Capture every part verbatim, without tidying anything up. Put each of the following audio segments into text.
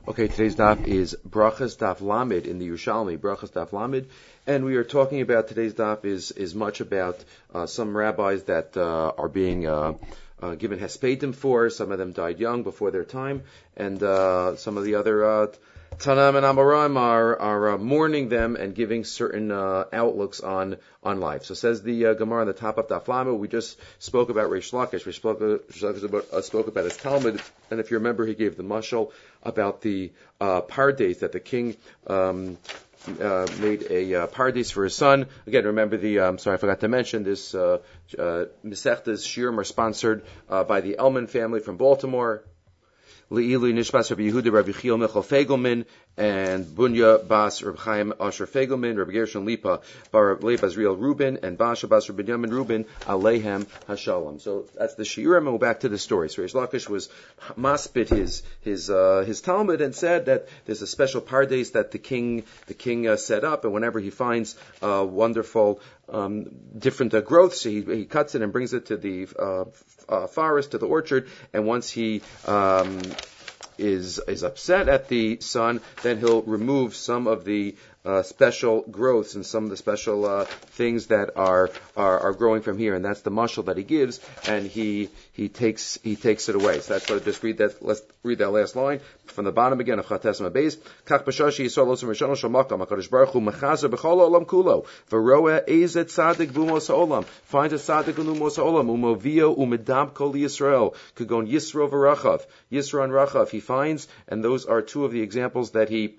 Okay, today's daf is Brachas Daf Lamed in the Yerushalmi, Brachas Daf Lamed, and we are talking about, today's daf is, is much about uh, some rabbis that uh, are being uh, uh, given hespedim for. Some of them died young before their time, and uh, some of the other uh, Tanam and Amoraim are, are uh, mourning them and giving certain uh, outlooks on on life. So says the uh, Gemara on the top of Daf Lamed. We just spoke about Reish Lakish. We spoke, uh, about, uh, spoke about his Talmud, and if you remember, he gave the mashal about the uh, pardes that the king um, uh, made a uh, pardes for his son. Again, remember the. I'm um, sorry, I forgot to mention this. Uh, uh, Masechtas Shiurim are sponsored uh, by the Elman family from Baltimore. Le'ilu Nishbas Rabbi Yehuda Rabbi Chiel Michal Fegelman and Bunya Bas Rabbi Chaim Asher Fegelman, Rabbi Gershon Lipa Bar Leib Azriel Rubin, and Basha Bas Rabbi Binyamin Rubin Alehem Hashalom. So that's the Shiurim, and we'll back to the story. So Reish Lakish was maspit his his uh, his Talmud and said that there's a special pardes that the king the king uh, set up, and whenever he finds uh, wonderful um, different uh, growths, he he cuts it and brings it to the uh, uh, forest, to the orchard, and once he um, is is upset at the son, then he'll remove some of the uh, special growths and some of the special uh, things that are, are are growing from here, and that's the mashal that he gives, and he he takes he takes it away. So that's what I just read that. Let's read that last line from the bottom again of Chates Mabeis. Kach b'shashi yisrael osam rishon shel makam Hakadosh Baruch Hu mechazer b'chol olam kulo v'roeh ezet tzadik b'umos ha'olam, finds a tzadik b'umos ha'olam umovio umedab kol Yisrael kagon Yisro v'rachav, Yisro and Rachav he finds, and those are two of the examples that he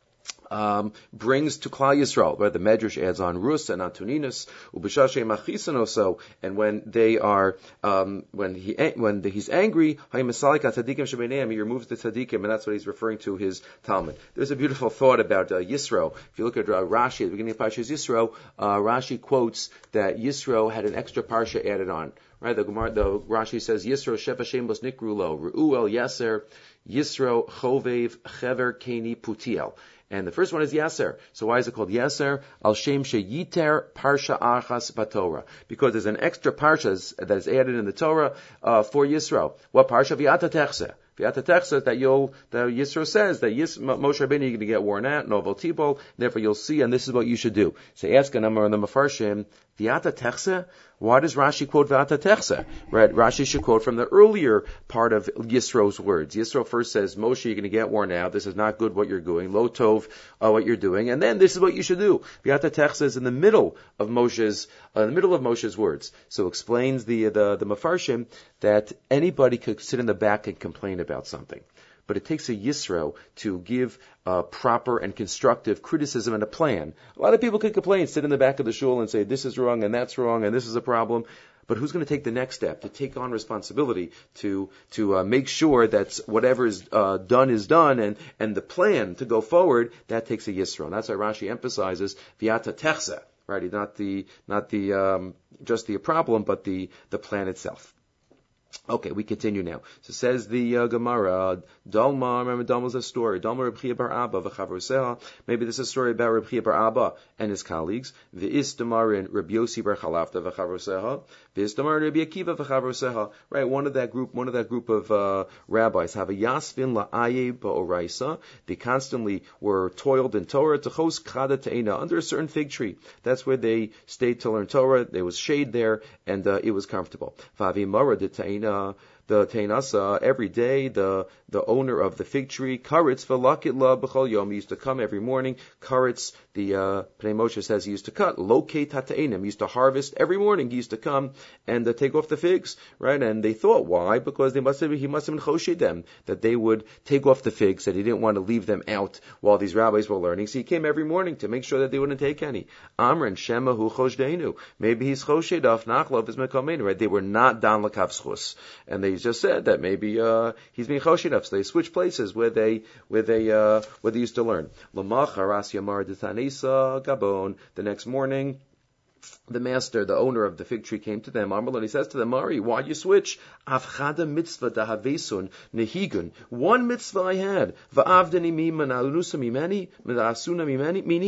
Um, brings to Klal Yisrael, where the Medrash adds on Rus and Antoninus, Ubishashe Machisanoso, and when they are, um, when he when the, he's angry, he removes the tzaddikim, and that's what he's referring to his Talmud. There's a beautiful thought about uh, Yisro. If you look at uh, Rashi at the beginning of Parshas Yisro, uh, Rashi quotes that Yisro had an extra parsha added on. Right, the Gemara, the Rashi says Yisro Shefa Shemos Nikrulo Reuel Yeser Yisro Chovev Chever Keni Putiel. And the first one is Yeser. So why is it called Yeser? Al Shem Sheyiter Parsha Achas Batorah. Because there's an extra parsha that is added in the Torah uh, for Yisro. What parsha? V'ata Techse. V'ata Techse, that you'll, that Yisro says that Yis, Moshe Rabbeinu, you're going to get worn out, Novel Tibol, therefore you'll see, and this is what you should do. So ask a number of the Mefarshim, V'ata Techse? Why does Rashi quote V'ata Techse? Right, Rashi should quote from the earlier part of Yisro's words. Yisro first says, Moshe, you're going to get worn out, this is not good what you're doing, Lo Tov, uh, what you're doing, and then this is what you should do. V'ata Techse is in the middle of Moshe's, uh, in the middle of Moshe's words. So explains the, the, the Mefarshim that anybody could sit in the back and complain about something. But it takes a Yisro to give uh, proper and constructive criticism and a plan. A lot of people can complain, sit in the back of the shul and say, this is wrong and that's wrong and this is a problem. But who's going to take the next step, to take on responsibility, to to uh, make sure that whatever is uh, done is done, and, and the plan to go forward, that takes a Yisro. And that's why Rashi emphasizes, V'ata Techse, right? Not the, not the, um, just the problem, but the, the plan itself. Okay, we continue now. So says the uh, Gemara, Dalma, remember Dalma's a story. Dalma Reb Chia bar Abba v'chavroseha. Maybe this is a story about Reb Chia bar Abba and his colleagues. V'is damarin Reb Yosi bar Chalafta v'chavroseha. V'is damarin Reb Akiva v'chavroseha. Right, one of that group, one of that group of uh, rabbis have a yasvin la'aye ba'oraisa. They constantly were toiled in Torah techos chada te'ena, under a certain fig tree. That's where they stayed to learn Torah. There was shade there, and uh, it was comfortable. V'avi mara de te'ena. The Teinasa, every day, the the owner of the fig tree, Karitz v'lakit b'chol yom, he used to come every morning. Karitz, the uh, Pnei Moshe says he used to cut. Locate hata'enim, he used to harvest every morning. He used to come and uh, take off the figs, right? And they thought, why? Because they must have, he must have been choshed them, that they would take off the figs, that he didn't want to leave them out while these rabbis were learning. So he came every morning to make sure that they wouldn't take any. Amran Shema hu choshdenu, maybe he's choshed off nachlov is mekamenu, right? They were not dan lakav schus, and they just said that maybe uh, he's being choshed off. So they switched places where they where they uh, where they used to learn. Lamach haras yamar detanesa gabon. The next morning, the master, the owner of the fig tree, came to them. Amalon, he says to them, Mari, why you switch? Avchada mitzvah dahavesun nehigun. One mitzvah I had. Va'avdani miman alunusa mimeni, midasuna mimeni mini.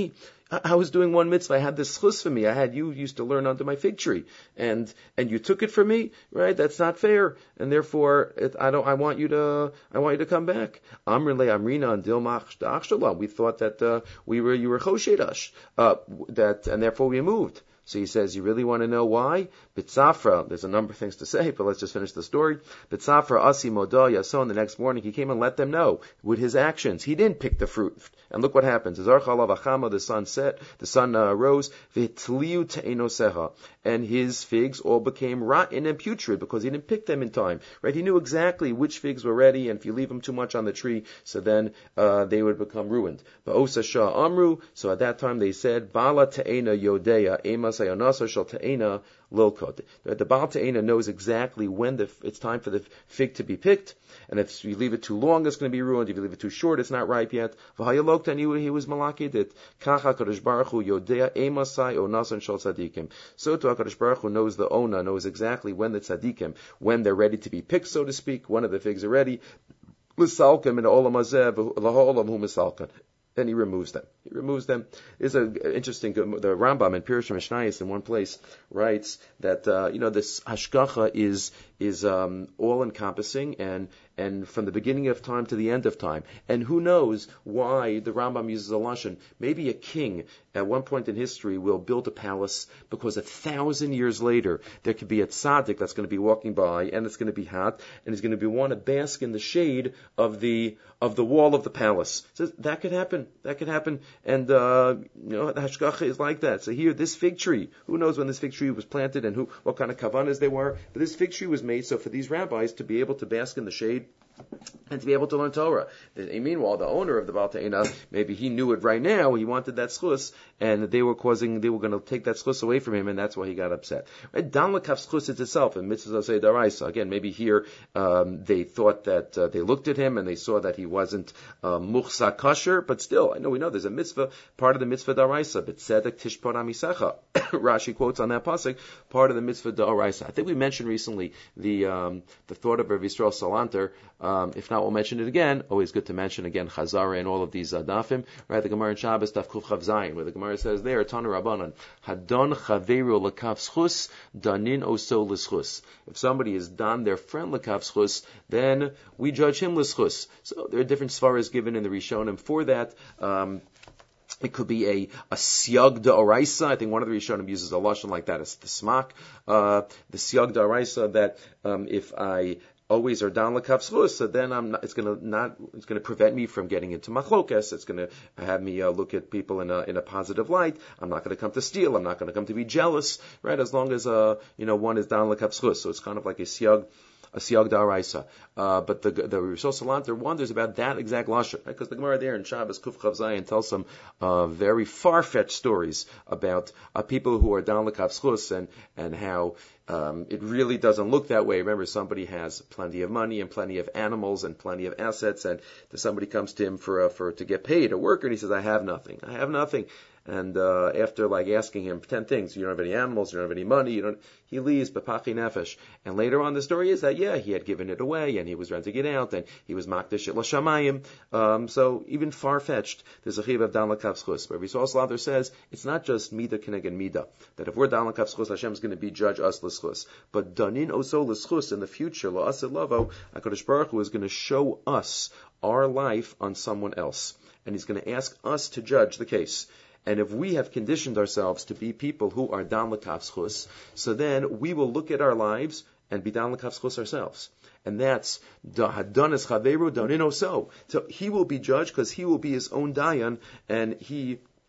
I, I was doing one mitzvah. I had this chus for me. I had you used to learn under my fig tree, and and you took it from me, right? That's not fair, and therefore it, I don't. I want you to. I want you to come back. Amrin le Amrina and Dilmach Da'achshalah. We thought that uh, we were you were choshedash, uh, that, and therefore we moved. So he says, you really want to know why? B'tzafra, there's a number of things to say, but let's just finish the story. B'tzafra asi moda yason, the next morning he came and let them know with his actions. He didn't pick the fruit. And look what happens. The sun set, the sun uh, rose, v'tliu te'enoseha, and his figs all became rotten and putrid because he didn't pick them in time. Right? He knew exactly which figs were ready, and if you leave them too much on the tree, so then uh, they would become ruined. Ba'osa shah amru, so at that time they said, Bala te'ena yodeya, emas ayonasa shal te'ena lilkot. The Baal te'ena knows exactly when the, it's time for the fig to be picked, and if you leave it too long, it's going to be ruined. If you leave it too short, it's not ripe yet. V'hayalokta, and he, he was malakid it. Kacha Kadosh Baruch Hu yodea emasai onasan shal tzadikim. So to HaKadosh Baruch Hu knows the ona, knows exactly when the tzadikim, when they're ready to be picked, so to speak, when of the figs are ready. L'salkim in olam hazeh l'ha'olam hu misalkan. Then he removes them. He removes them. It's an interesting, the Rambam in Pirush Mishnayos in one place writes that, uh, you know, this hashgacha is, is, um, all encompassing and, and from the beginning of time to the end of time. And who knows why the Rambam uses a lashon. Maybe a king at one point in history will build a palace because a thousand years later there could be a tzaddik that's going to be walking by and it's going to be hot and he's going to be want to bask in the shade of the, of the wall of the palace. So that could happen. That could happen. And, uh, you know, the hashgacha is like that. So here, this fig tree, who knows when this fig tree was planted and who, what kind of kavanas they were, but this fig tree was made so for these rabbis to be able to bask in the shade and to be able to learn Torah. And meanwhile, the owner of the Baal Te'ena, maybe he knew it right now, he wanted that schus, and they were causing, they were going to take that schus away from him, and that's why he got upset. Right? Dan l'kaf schus itself, in Mitzvah Zasei Daraisa. Again, maybe here, um, they thought that, uh, they looked at him and they saw that he wasn't, uh, muchsa kosher, but still, I know we know there's a mitzvah, part of the Mitzvah Daraisa, but tzedek tishpor amisecha. Rashi quotes on that pasuk, part of the Mitzvah Daraisa. I think we mentioned recently the, um, the thought of Rav Yisrael Salanter. Um, if not, we'll mention it again. Always good to mention again Chazara and all of these uh, dafim. Right, the Gemara in Shabbos Daf Kuf Chav Zayin, where the Gemara says there, Tanu Rabbanan, Hadon Chaveru Lakav Schus, Danin Oso L'Schus. If somebody is done their friend Lakav Schus, then we judge him L'Schus. So there are different svaras given in the Rishonim for that. Um, It could be a, a siyag da'oraisa. I think one of the Rishonim uses a lashon like that. It's the smak, uh, the siyag da'oraisa, that um, if I always are down l'kav schus, so then I'm not, it's going to not, it's going to prevent me from getting into machlokas. It's going to have me uh, look at people in a, in a positive light. I'm not going to come to steal. I'm not going to come to be jealous, right? As long as, uh, you know, one is down l'kav schus. So it's kind of like a siyag, a siyag da'araisa. Uh, but the, the Rishon Salanter wonders about that exact lashon, because right? The Gemara there in Shabbos Kuf Chav Zayin tells some, uh, very far-fetched stories about, uh, people who are down l'kav schus and, and how, Um, it really doesn't look that way. Remember, somebody has plenty of money and plenty of animals and plenty of assets, and somebody comes to him for uh, for to get paid, a worker, and he says, "I have nothing. I have nothing." And uh, after like asking him ten things, you don't have any animals, you don't have any money, you don't. He leaves b'pachi nefesh. And later on, the story is that yeah, he had given it away, and he was renting it out, and he was makdish it l'shamayim. Um, so even far fetched, there's a chiv of dan l'kav schus. But Rishon Salanter says it's not just mida keneged mida, that if we're dan l'kav schus, Hashem is going to be judge us l'schus. But danin oso l'schus in the future, la'aseh lavo, HaKadosh Baruch Hu is going to show us our life on someone else, and He's going to ask us to judge the case. And if we have conditioned ourselves to be people who are dan l'kav schus, so then we will look at our lives and be dan l'kav schus ourselves. And that's hadon es chaveru danin oso. So he will be judged because he will be his own dayan, and he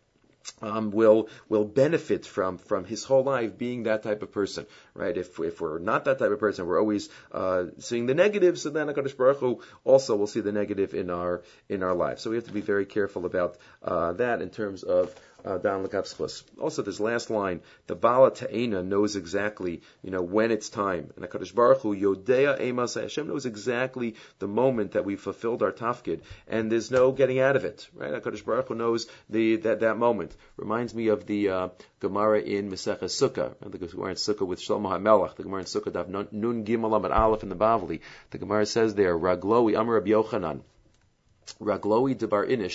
Um, will will benefit from from his whole life being that type of person, right? If if we're not that type of person, we're always uh, seeing the negative. So then HaKadosh Baruch Hu also will see the negative in our in our lives. So we have to be very careful about uh, that in terms of down l'kav schus. Also, this last line, the Baal Te'ena knows exactly, you know, when it's time. And HaKadosh Baruch Hu, Yodea Emas, Hashem knows exactly the moment that we fulfilled our tafkid, and there's no getting out of it, right? HaKadosh Baruch Hu knows the that, that moment. Reminds me of the uh, Gemara in Maseches Sukkah, the Gemara in Sukkah with Shlomo HaMelech, the Gemara in Sukkah, Daf Nun Gimel Amud Aleph in the Bavli. The Gemara says there, Ragloi Amar Rabbi Yochanan, Ragloi Debar Inish,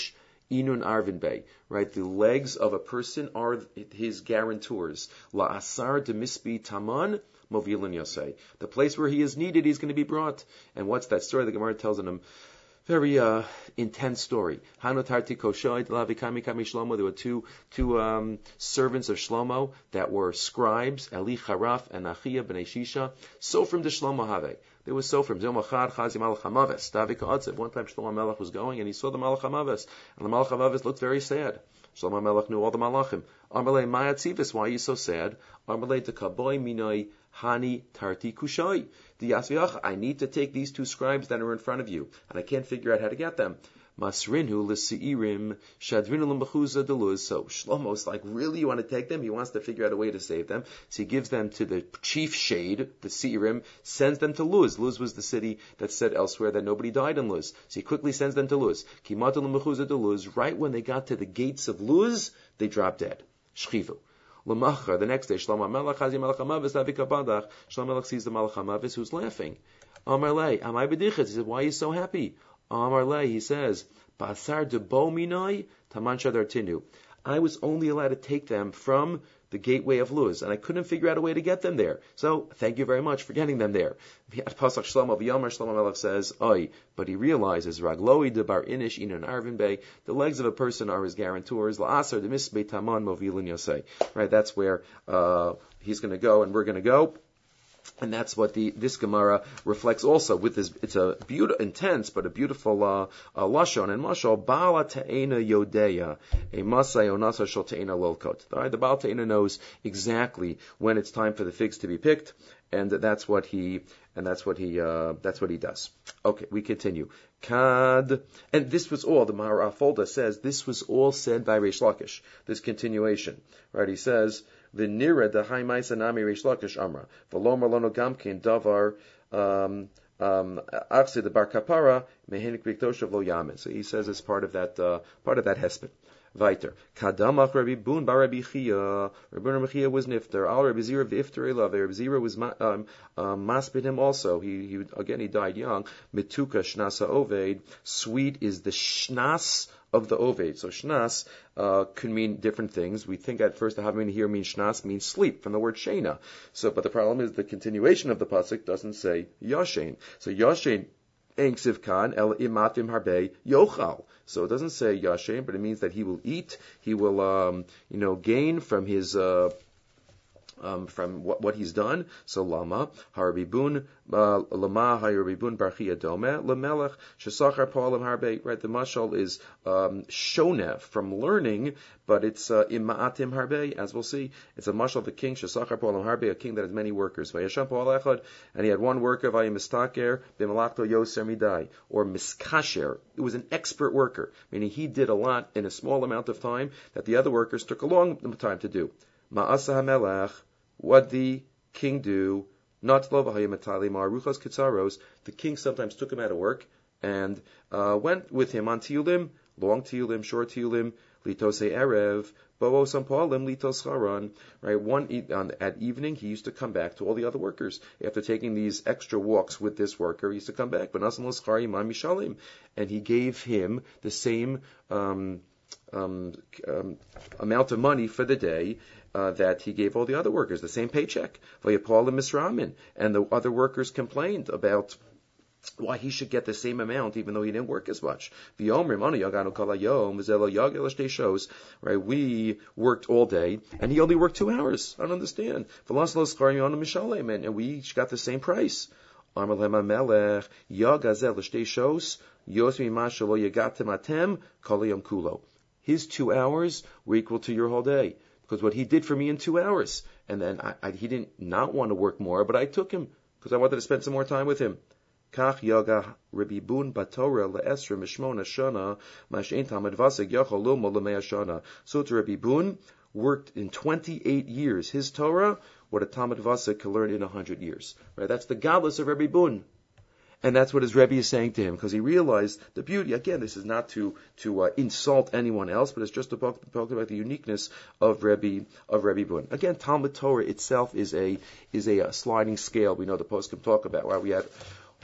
Inun Arvin Bey, right? The legs of a person are his guarantors. La Asar de Misbi Taman Movilin Yosei. The place where he is needed, he's going to be brought. And what's that story? The Gemara tells him, very uh, intense story. Hanotarti Koshai Lavikami Kami Shlomo. There were two two um, servants of Shlomo that were scribes, Eli Charaf and Achia Bnei Shisha. Sofrim de Shlomo Have. There was Sofrim. Zom Achad Chazi Malach Hamaves. Davik Ha'atzev. One time Shlomo Melech was going and he saw the Malach Hamaves. And the Malach Hamaves looked very sad. Shlomo Melech knew all the Malachim. Amalei Mayatzivis. Why are you so sad? Amalei Tekaboy Minoi Hani Tarti Kushai. The Yasviach, I need to take these two scribes that are in front of you, and I can't figure out how to get them. Masrinhu l'seirim shadrinu l'mechuza deluz. So Shlomo's like, really, you want to take them? He wants to figure out a way to save them. So he gives them to the chief shade, the seirim, sends them to Luz. Luz was the city that said elsewhere that nobody died in Luz. So he quickly sends them to Luz. Kimatu l'mechuza deluz. Right when they got to the gates of Luz, they dropped dead. Shchivu. L'machar, the next day, Shlomo Melech Chazi Melech Hamavis Avikabadach. Shlomo Melech sees the Melech Hamavis who's laughing. Amar lei, Amai b'dichas. He said, why are you so happy? Amar lei, he says, Basar de bo minoi taman shadar tinu. I was only allowed to take them from the gateway of Luz, and I couldn't figure out a way to get them there. So, thank you very much for getting them there. Pasach Shlomo v'Yomer, Shlomo Melech says, Oi, but he realizes, Ragloi de bar inish inan arvin bey, the legs of a person are his guarantors, la'asar de misbei taman movilin yosei. Right, that's where uh, he's going to go, and we're going to go. And that's what the this Gemara reflects also with this. It's a beautiful, intense, but a beautiful uh, uh, lashon and mashal. Bala ta'ena yodeya, a masay onasa shel ta'ena lolkot. Right, the Baal ta'ena knows exactly when it's time for the figs to be picked, and that's what he and that's what he uh, that's what he does. Okay, we continue. Kad, and this was all. The Maharafolda says this was all said by Reish Lakish. This continuation, right? He says. The nira the high maisa nami Reish Lakish amra v'lomer lono gamkin davar um achse the bar kapara mehenik b'ktoshav lo yamin. So he says as part of that uh, part of that hesped. Weiter. Kadamach Rabbi Bun bar Rabbi Chia. Rabbi Chia was nifter. Al Rabbi Zira v'ifter elav. Rabbi Zira was um, um, maspid him also. He, he again he died young. Mituka shnasa oved. Sweet is the shnas of the oved. So shnas uh, can mean different things. We think at first the having here means shnas means sleep from the word shena. So, but the problem is the continuation of the pasuk doesn't say yashen. So yashen. Kan el imatim harbe yochal. So it doesn't say yashem, but it means that he will eat, he will, um, you know, gain from his, uh, um, from what, what he's done. So lama harbibun lama harbibun barchia dome lemelech shesachar paolim harbe. Right, the mashal is um, shoneh from learning, but it's uh, imaatim harbe, as we'll see. It's a mashal of the king shesachar paolim harbe, a king that has many workers. Vayasham paol echad, and he had one worker vayimistaker b'malachto yoser midai, or miskasher. It was an expert worker, meaning he did a lot in a small amount of time that the other workers took a long time to do. Ma'asa hamelech, what the king do? Not ruchas kitzaros. The king sometimes took him out of work and uh, went with him on tiulim, long tiulim, short tiulim, litose erev, bo'o sampalim, litos charan. Right, one e- on, at evening he used to come back to all the other workers after taking these extra walks with this worker. He used to come back, and he gave him the same um, um, um, amount of money for the day. Uh, that he gave all the other workers, the same paycheck. And the other workers complained about why he should get the same amount even though he didn't work as much. Right, we worked all day and he only worked two hours. I don't understand. And we each got the same price. His two hours were equal to your whole day. Because what he did for me in two hours. And then I, I, he didn't not want to work more, but I took him because I wanted to spend some more time with him. Kach yaga Rabbi Bun batorah le'esra mishmona shana mash'en tamad vasek yachol lomo l'mea shana. So to Rabbi Bun worked in twenty-eight years. His Torah, what a tamad vasek can learn in one hundred years. Right? That's the godless of Rabbi Bun. And that's what his Rebbe is saying to him, because he realized the beauty. Again, this is not to to uh, insult anyone else, but it's just to talk, talk about the uniqueness of Rebbe of Rebbe Bun. Again, Talmud Torah itself is a is a, a sliding scale. We know the poskim talk about where we had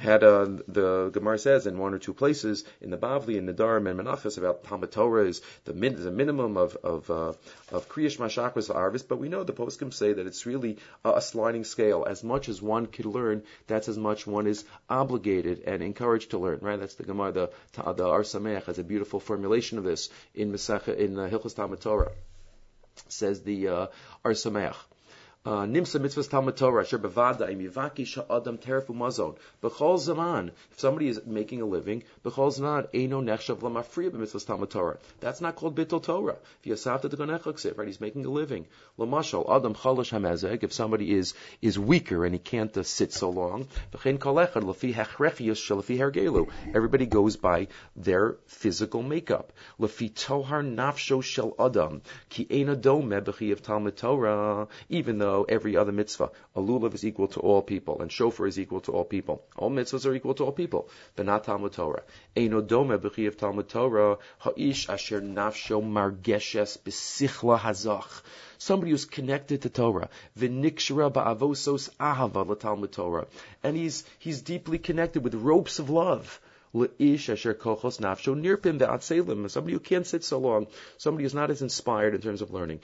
had uh, the Gemara says in one or two places in the Bavli, in the Darim and Menachos about Talmud Torah is the, min, the minimum of of uh, of Kriyash Mashachos Arvis, but we know the poskim say that it's really a, a sliding scale. As much as one could learn, that's as much one is obligated and encouraged to learn. Right? That's the Gemara. The the Ar Sameach has a beautiful formulation of this in Mesach in uh, Hilchos Talmud Torah. Says the uh, Ar Sameach. Nimsa mitzvahs Talmud Torah asher bevada im yivaki sha'adam terefu mazon b'chol zaman. If somebody is making a living, b'chol zaman eino nechshav lamafriya b'mitzvahs Talmud Torah. That's not called bittul Torah. If you have to go nechaksev, right? He's making a living. Lamashal adam chalash hamezeg. If somebody is is weaker and he can't uh, sit so long, v'chein kol echad lefi hechrechiyus shelefi hergelu. Everybody goes by their physical makeup. Lefi tohar nafsho shel adam ki eino dome b'chiyav Talmud Torah. Even though every other mitzvah, a lulav is equal to all people, and shofar is equal to all people. All mitzvahs are equal to all people, but not Talmud Torah. Eino dome b'chiyav Talmud Torah ha'ish asher nafsho margeshes b'sichla hazach. Somebody who's connected to Torah, v'nikshra ba'avosos ahava l'Talmud Torah, and he's he's deeply connected with ropes of love. Somebody who can't sit so long, somebody who's not as inspired in terms of learning.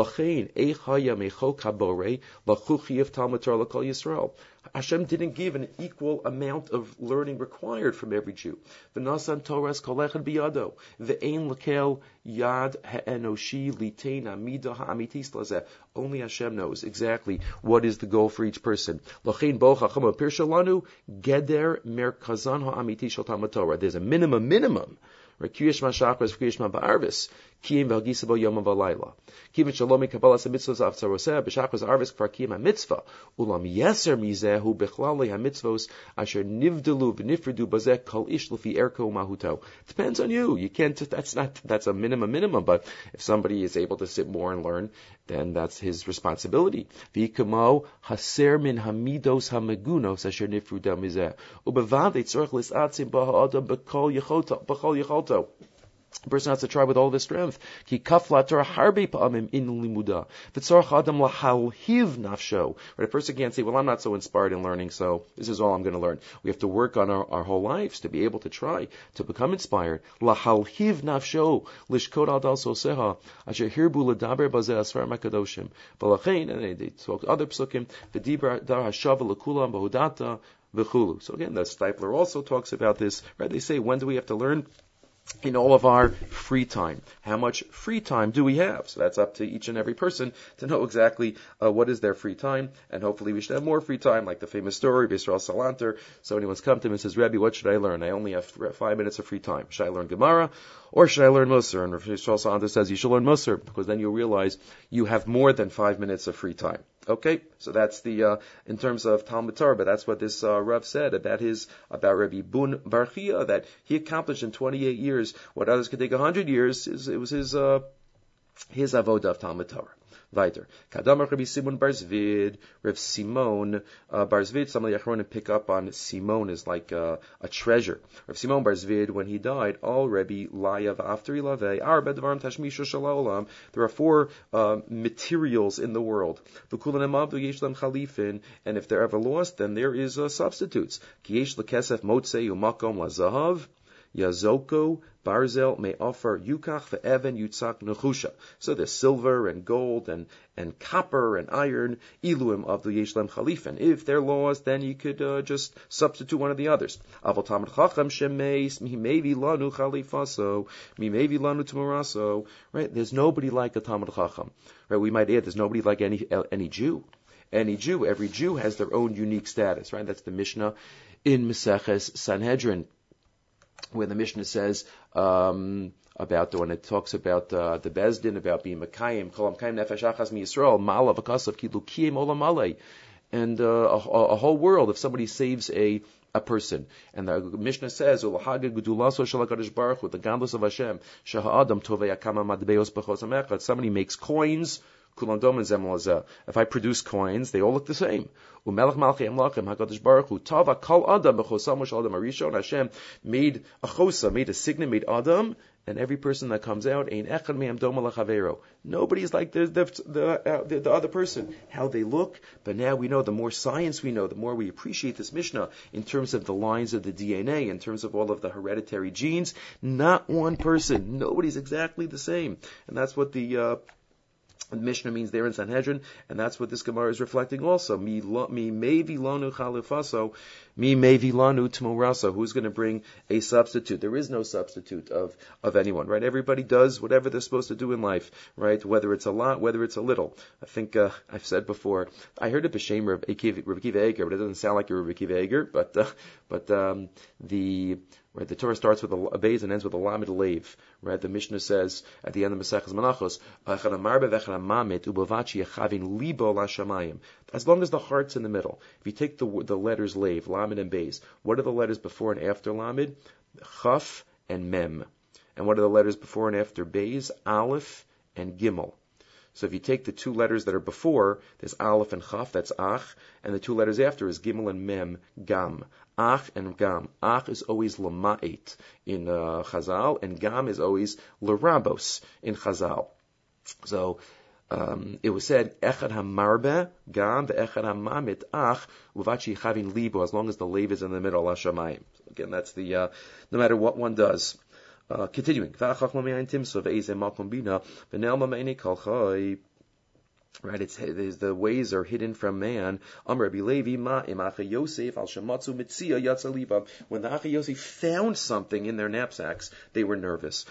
Hashem didn't give an equal amount of learning required from every Jew. V'nasan Torah's kolechad biyado ve'ein lekel yad ha'enoshi litein amida ha'amitis lazeh. Only Hashem knows exactly what is the goal for each person. L'chein bo chacham pirsha lanu geder merkazan ha'amiti shel Talmud Torah. There's a minimum, minimum. Kiyesh mashachos, kiyesh ma'arvis, kiyim v'hagisa bo yom v'layla. Kivin shalomi kabbalas hamitzvos avtzaroseh b'shachos arvis kvar kiyim hamitzvah. Ulam yeser mizehu bechlali hamitzvos asher nivdelu v'nifredu bazeh kol ish lefi erko mahuto. Depends on you. You can't. That's not. That's a minimum, minimum. But if somebody is able to sit more and learn, then that's his responsibility. V'ikamo haser min hamidos hamegunos asher nifredu mizeh. Ubevadei tzorach lisatzim ba'ha'adam b'kol yecholto b'kol yecholto. The person has to try with all of his strength. Ki kafla Torah harbi pa'amim in limuda. V'tzorach adam lahalhiv nafsho. Right? A person can't say, well, I'm not so inspired in learning, so this is all I'm going to learn. We have to work on our, our whole lives to be able to try to become inspired. Lahalhiv nafsho lishkot al dal soseha asher hirbu ledaber bazeh asfar makadoshim. V'lachein, and they spoke other psukim, v'dibra dar hashava lekulam bahudata v'chulu. So again, the Stipler also talks about this. Right? They say, when do we have to learn? In all of our free time. How much free time do we have? So that's up to each and every person to know exactly uh, what is their free time, and hopefully we should have more free time, like the famous story of Yisrael Salanter. So anyone's come to him and says, Rebbe, what should I learn? I only have five minutes of free time. Should I learn Gemara, or should I learn Musar? And Yisrael Salanter says, you should learn Musar, because then you'll realize you have more than five minutes of free time. Okay, so that's the uh, in terms of Talmud Torah, but that's what this uh, Rav said about his about Rabbi Bun Bar Chia, that he accomplished in twenty-eight years what others could take one hundred years. It was his uh, his avodah of Talmud Torah. Weiter. Kadamar Rabbi Simon Bar Zvid, Rav Simon uh, Bar Zvid. Some of the Achronim pick up on Simon as like uh, a treasure. Rav Simon Bar Zvid, when he died, all Rabbi Layav after Ilavei, Arba Devarim Tashmisha Shalaolam. There are four uh, materials in the world. V'kulan Amavdu Yesh Lam Chalifin, and if they're ever lost, then there is uh, substitutes. Ki Yesh Lekesef Motzei Umakom Lazahav. Yazoko, Barzel, may offer Yukach, Ve'even, Yutzak, Nechusha. So there's silver and gold and, and copper and iron, Iluim of the Yeshlem Chalifin. If they're lost, then you could uh, just substitute one of the others. Aval Talmud Chacham Shemeis, Mimevi Lanu Chalifaso, Mimevi Lanu Tumuraso. Right? There's nobody like a Talmud Chacham. Right? We might add, there's nobody like any any Jew. Any Jew, every Jew has their own unique status. Right? That's the Mishnah in Meseches Sanhedrin, where the Mishnah says um, about the when it talks about uh, the Bezdin, about being Makayim, Kolam Kayim Nefesh Achas Mi Yisrael, Mala V'Kasav Kilu Kiyim Olam Malei, and uh, a, a whole world. If somebody saves a a person, and the Mishnah says, "Ulahagid Gedulaso Shalakadosh Baruch Hu," the godless of Hashem, Shahadam Tovei Akama Madbeos B'Chos Amechad. Somebody makes coins kulam domen zem lazeh. If I produce coins, they all look the same. Umelech malchei amlachim hakadosh baruch hu tava kol adam b'chosam shel adam arishon. Hashem made a chosa, made a signet, made Adam, and every person that comes out, ein echad me'am doma lachavero. Nobody's like the the the, uh, the the other person. How they look, but now we know. The more science we know, the more we appreciate this Mishnah in terms of the lines of the D N A, in terms of all of the hereditary genes. Not one person. Nobody's exactly the same, and that's what the uh, Mishnah means there in Sanhedrin, and that's what this Gemara is reflecting also. Mi mevi lanu chalifaso, mi mevi lanu tmorasa. Who's going to bring a substitute? There is no substitute of, of anyone, right? Everybody does whatever they're supposed to do in life, right? Whether it's a lot, whether it's a little. I think uh, I've said before, I heard of a shamer of Rabbi Akiva Eger, but it doesn't sound like you're Rabbi Akiva Eger, but, uh, but um, the... Right, the Torah starts with a, a beis and ends with a lamed leiv. Right, the Mishnah says at the end of Maseches Menachos, "Echad amarbe v'echad amamet ubavachi yechavin libo lashamayim." As long as the heart's in the middle. If you take the the letters leiv, lamed and beis, what are the letters before and after lamed? Chaf and mem. And what are the letters before and after beis? Aleph and gimel. So if you take the two letters that are before, there's Aleph and Chaf, that's Ach, and the two letters after is Gimel and Mem, Gam. Ach and Gam. Ach is always Lama'it in uh, Chazal, and Gam is always L'Rabos in Chazal. So um, it was said, Echad HaMarbe, Gam, ve'echad HaMamit, Ach, uvachi chavin libo, as long as the lev is in the middle, Hashamayim. So again, that's the, uh, no matter what one does. Uh, continuing, right? It's, it's the ways are hidden from man. When the Acha Yosef found something in their knapsacks, they were nervous.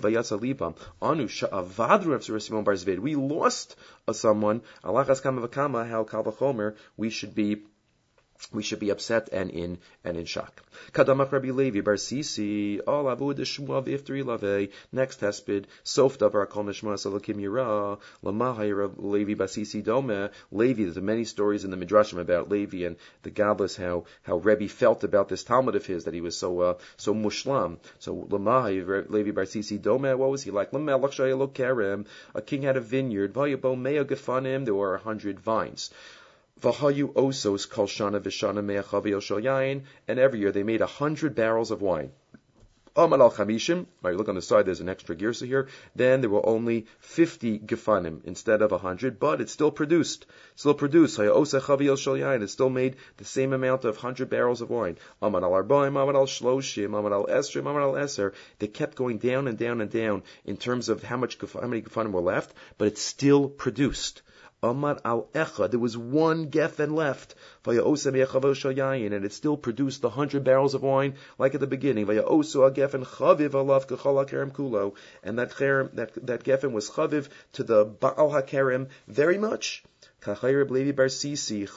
We lost someone. How kal v'chomer we should be. We should be upset and in and in shock. Kadamach Rabbi Levi Bar Sisi All Abu Deshua V'Iftri Lave. Next hesped Sof Davar Kol Neshma Salakim Yira Lamahai Rabbi Levi Bar Sisi Dome. Levi. There's many stories in the Midrashim about Levi and the Gadlus, how how Rebbe felt about this Talmud of his, that he was so uh, so mushlam. So Lamahai Levi Bar Sisi Dome. What was he like? Lamelach Shayelo Kerem. A king had a vineyard. Vayabo Mea Gefanim. There were a hundred vines. V'hayu osos kol shana v'shana me'achavil shel yain, and every year they made a hundred barrels of wine. Amar al chamishim. Right, look on the side. There's an extra girsa here. Then there were only fifty gefanim instead of a hundred, but it still produced. Still produced. Hayu osa chavil shel yain. It still made the same amount of hundred barrels of wine. Amar al arbaim, amar al shloshim, amar al esrim, amar al eser. They kept going down and down and down in terms of how much how many gefanim were left, but it still produced. Amar al Echa, there was one gefen left. And it still produced the hundred barrels of wine like at the beginning. And that cherem, that, that gefen was chaviv to the Baal HaKerem very much. Reb Levi Bar Sisi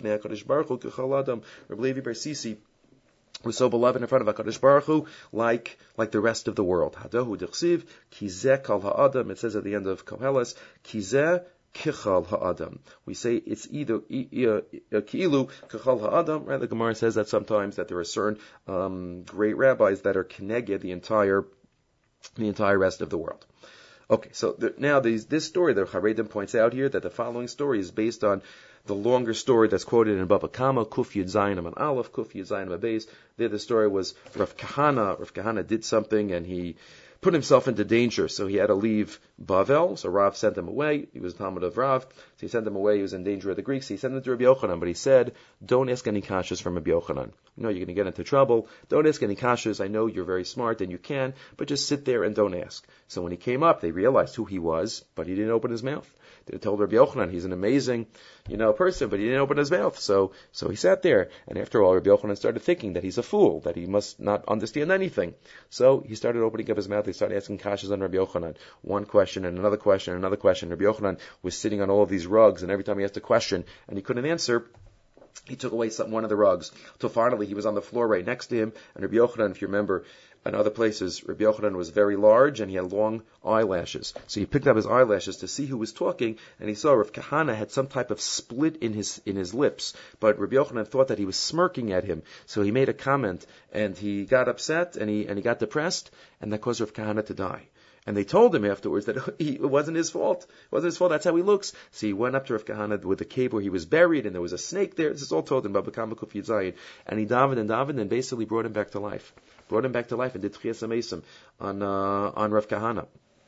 was so beloved in front of HaKadosh Baruch Hu, like, like the rest of the world. Hadahu d'chsiv, kizeh kal ha'adam, it says at the end of Koheles, kizeh Kichal ha'adam. We say it's either ki'ilu kichal ha'adam. Right? The Gemara says that sometimes that there are certain um, great rabbis that are keneged the entire the entire rest of the world. Okay, so the, now these, this story, the Charedim points out here that the following story is based on the longer story that's quoted in Baba Kama, Kuf Yud Zayin Aman Aleph, Kuf Yud Zayin Aman Beis. There the story was Rav Kahana. Rav Kahana did something and he put himself into danger, so he had to leave Bavel. So Rav sent him away. He was Talmud of Rav, so he sent him away. He was in danger of the Greeks. He sent him to Rabbi Yochanan, but he said, "Don't ask any kashas from Rabbi Yochanan. You know you're going to get into trouble. Don't ask any kashas. I know you're very smart and you can, but just sit there and don't ask." So when he came up, they realized who he was, but he didn't open his mouth. They told Rabbi Yochanan he's an amazing, you know, person, but he didn't open his mouth. So, so he sat there, and after all, Rabbi Yochanan started thinking that he's a fool, that he must not understand anything. So he started opening up his mouth. He started asking kashas on Rabbi Yochanan. One question and another question and another question. Rabbi Yochanan was sitting on all of these rugs, and every time he asked a question and he couldn't answer, he took away some, one of the rugs. Till finally he was on the floor right next to him, and Rabbi Yochanan, if you remember, in other places, Rabbi Yochanan was very large and he had long eyelashes. So he picked up his eyelashes to see who was talking, and he saw Rav Kahana had some type of split in his in his lips. But Rabbi Yochanan thought that he was smirking at him, so he made a comment, and he got upset and he and he got depressed, and that caused Rav Kahana to die. And they told him afterwards that he, it wasn't his fault. It wasn't his fault. That's how he looks. So he went up to Rav Kahana with the cave where he was buried, and there was a snake there. This is all told in Baba Kama Kuf Yud Zayin. And he davened and davened and basically brought him back to life. Brought him back to life and did Tchias HaMesim on, uh, on Rav Kahana.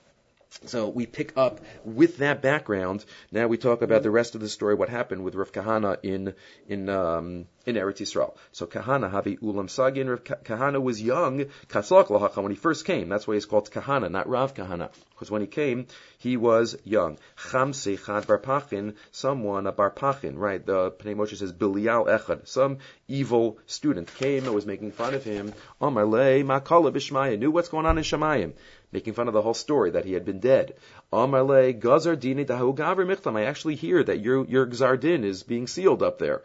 So we pick up with that background. Now we talk about the rest of the story, what happened with Rav Kahana in in um, in Eretz Yisrael. So Kahana Havi Ulam Sagin. Rav Kahana was young, Katzlach Lahacha, when he first came. That's why he's called Kahana, not Rav Kahana, because when he came, he was young. Chamse Chad Bar Pachin, someone a Bar Pachin, right? The Pnei Moshe says Bilial Echad, some evil student came and was making fun of him. Amar Le Makala Bishmaya, knew what's going on in Shemayim, making fun of the whole story that he had been dead. Amar Le Gazar Dini Dahu Gavri Michtam, I actually hear that your your Gzar Din is being sealed up there.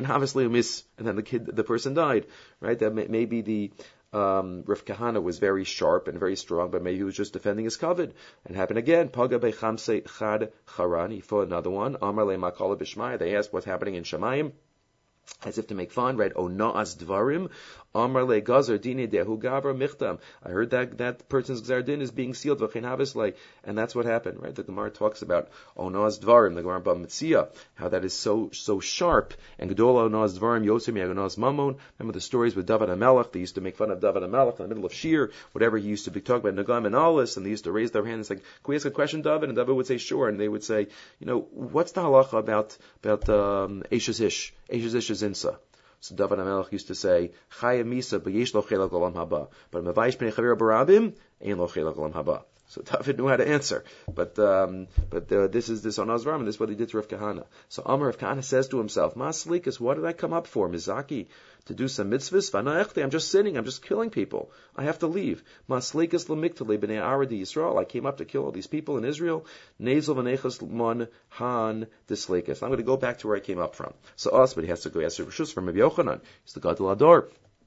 And then the kid, the person died, right? That may, maybe the um, Rav Kahana was very sharp and very strong, but maybe he was just defending his kavod. And happened again. Paga bechamse chad charan. He fought another one. Amar le makala b'shmaya. They asked what's happening in Shemayim, as if to make fun, right? O na'as dvarim. Amar le gazar dini dehu gavra michtam. I heard that that person's gzar din is being sealed, v'chein havislei, and that's what happened, right? The Gemara talks about o na'as dvarim, the Gemara Bava Metzia, how that is so so sharp. And gedol o na'as dvarim yosem yagonaz mamon. Remember the stories with David HaMelech? They used to make fun of David HaMelech in the middle of Shir, whatever he used to be talking about Nagam and Alis, and they used to raise their hands like, "Can we ask a question, David?" And David would say, "Sure." And they would say, "You know, what's the halacha about about um, Eishes Ish? Eishes Ish is insa." So David HaMelech used to say, Chaya Misa b'yesh lo chelak olam haba, but mevaish b'nei chaver barabim ein lo chelak olam haba. So David knew how to answer, but um, but uh, this is this on Azram, and this is what he did to Rav Kahana. So Amar Rav Kahana says to himself, Maslikas, what did I come up for, Mizaki? To do some mitzvahs? V'na'echti, I'm just sinning, I'm just killing people. I have to leave. Maslikas l'miktale b'nei aradi Yisrael. I came up to kill all these people in Israel. Nezel v'nechas mon han dislikas. I'm going to go back to where I came up from. So us, but he has to go ask Rishus from Rabbi Yochanan. He's the Gadol Ador.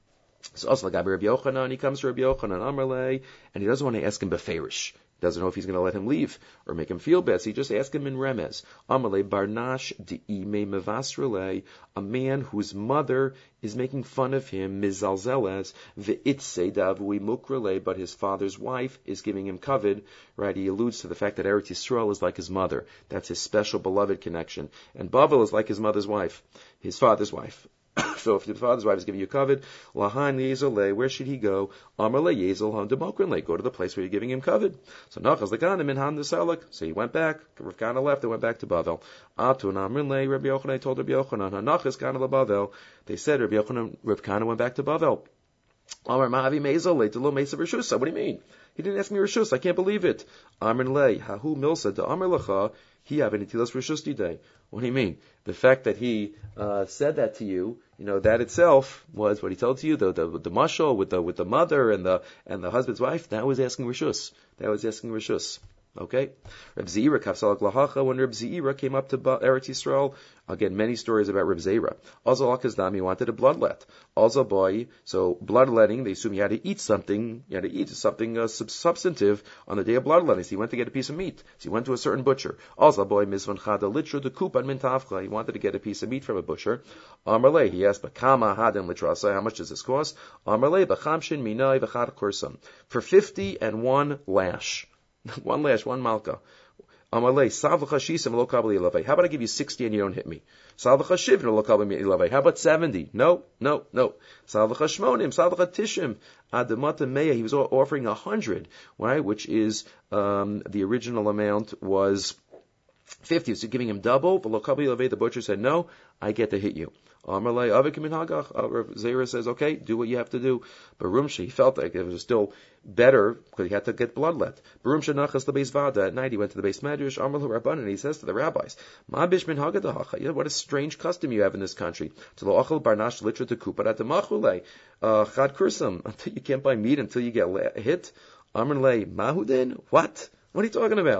So also Rabbi Yochanan, he comes to Rabbi Yochanan Amarle, and he doesn't want to ask him beferish. He doesn't know if he's going to let him leave or make him feel bad. So he just asks him in remez. Amarle barnash di'ime mevasrele, a man whose mother is making fun of him, mizalzeles, ve'itse davui mukrele, but his father's wife is giving him kavod, right? He alludes to the fact that Eretz Yisrael is like his mother. That's his special beloved connection. And Bavel is like his mother's wife, his father's wife. So if your father's wife is giving you kavod, lahan yezole, where should he go? Amar le yezel han demokrin, go to the place where you're giving him kavod. So nachas lekanim in han desalek. So he went back. Rav Kahana left. They went back to Bavel. Atun amrin le. Rabbi Yochanan told Rabbi Yochanan, hanachas kana le Bavel. They said Rabbi Yochanan, Rav Kahana went back to Bavel. Amar ma'avi mezole to lo mesa v'shusa. What do you mean? He didn't ask me rishus. I can't believe it. Amrin le hahu milsa de amar lecha. He have any tilas rishus today. What do you mean? The fact that he uh, said that to you, you know, that itself was what he told to you, the the, the mashal with the with the mother and the and the husband's wife. That was asking rishus. That was asking rishus. Okay. Reb Zeira kafsalak lahacha. When Reb Zeira came up to Eretz Yisrael, again, many stories about Reb Zeira. Also, Al-Kazdam, he wanted a bloodlet. Also, boy, so bloodletting, they assume you had to eat something, you had to eat something uh, sub- substantive on the day of bloodletting. So he went to get a piece of meat. So he went to a certain butcher. Also, boy, Mizvan Chada Litra de Kupan Mintavcha. He wanted to get a piece of meat from a butcher. Amarle, he asked, Bakama Hadim Litrasa, how much does this cost? Amarle, Bachamshin Minai Vachad Kursam. For fifty and one lash. One lash, one malka. Amalei, salvacha shisim lo kabli ilavei. How about I give you sixty and you don't hit me? Salvacha shivim lo kabli ilavei. How about seventy? No, no, no. Salvacha shmonim, salvacha tishim. Adamata meya. He was offering a hundred, right? Which is um, the original amount was fifty. So giving him double. Lo kabli ilavei. The butcher said, no, I get to hit you. Amalei avikim in hagach. Zera says, okay, do what you have to do. But Rumshi, he felt like it was still better because he had to get bloodlet. Barumsha nachas the beis vada. At night he went to the beis medrash. Amarlu rabban, and he says to the rabbis, "Ma bishmin hagadahacha." You know what a strange custom you have in this country. To lo achal barnash litra to kuparat demachule chad kursam, until you can't buy meat until you get hit. Amar le mahudin. What? What are you talking about?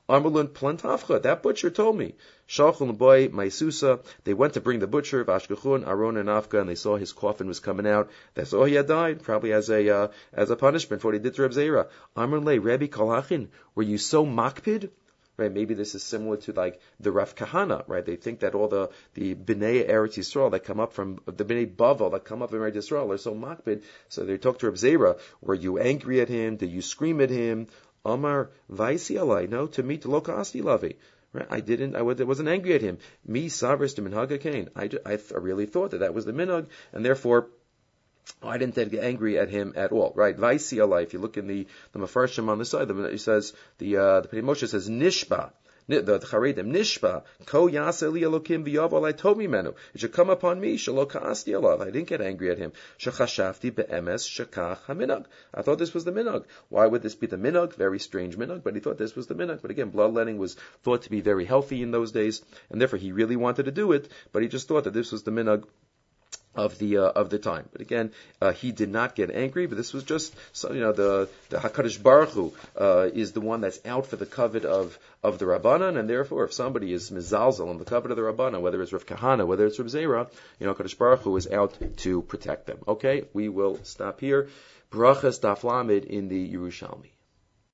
Amalun plantafcha, that butcher told me. Shalchun boy Maisusa, they went to bring the butcher, Vashkechun, Aron and Afka, and they saw his coffin was coming out. They saw he had died, probably as a uh, as a punishment for what he did to Reb Zera. Amrun le, Rabbi Kalachin, were you so makpid? Right, maybe this is similar to like the Rav Kahana, right? They think that all the, the Bnei Eretz Yisrael that come up from, the Bnei Bavel that come up from Eretz Yisrael are so makpid. So they talk to Reb Zera, were you angry at him? Did you scream at him? Amar Vaisi alai, no, to me, to lo ka'asti lavi. Right? I didn't, I wasn't angry at him. Me savris to minhag kain. I, I really thought that that was the minhag, and therefore, I didn't get angry at him at all, right? Vaisi alai. If you look in the the Mefarshim on the side, it says the uh, the Pnei Moshe says nishba. The, the Charedim nishba ko yasa li elokim v'yav I told me menu it should come upon me shelo ka'asti alav. I didn't get angry at him. Shechashafti be'emes shekach haminag. I thought this was the minhag. Why would this be the minhag? Very strange minhag, but he thought this was the minhag. But again, bloodletting was thought to be very healthy in those days, and therefore he really wanted to do it, but he just thought that this was the minhag of the uh, of the time. But again, uh, he did not get angry. But this was just, so, you know, the the Hakadosh Baruch Hu uh, is the one that's out for the covet of of the Rabbanan, and therefore, if somebody is mizalzel on the covet of the Rabbanan, whether it's Rav Kahana, whether it's Rav Zera, you know, Hakadosh Baruch Hu is out to protect them. Okay, we will stop here. Brachas Daf Lamed in the Yerushalmi.